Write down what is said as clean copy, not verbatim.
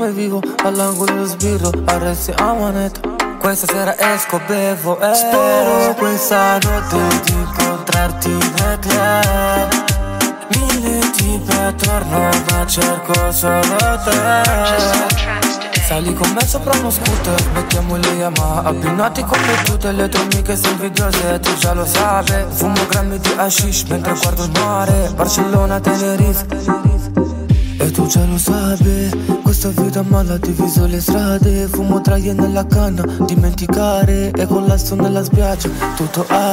come vivo, all'angolo lo sbirro, arresti a manetta. Questa sera esco, bevo e spero questa notte di incontrarti nel club. Mille tipi attorno ma cerco solo te. Sali con me sopra uno scooter, mettiamo le Yamaha abbinati come tutte le tue amiche sei invidiose, tu già lo sai. Fumo grammi di hashish mentre guardo il mare, Barcellona, Tenerife. E tu già lo sai, questa vita mala ha diviso le strade. Fumo traie nella canna, dimenticare, e collasso nella spiaggia, tutto a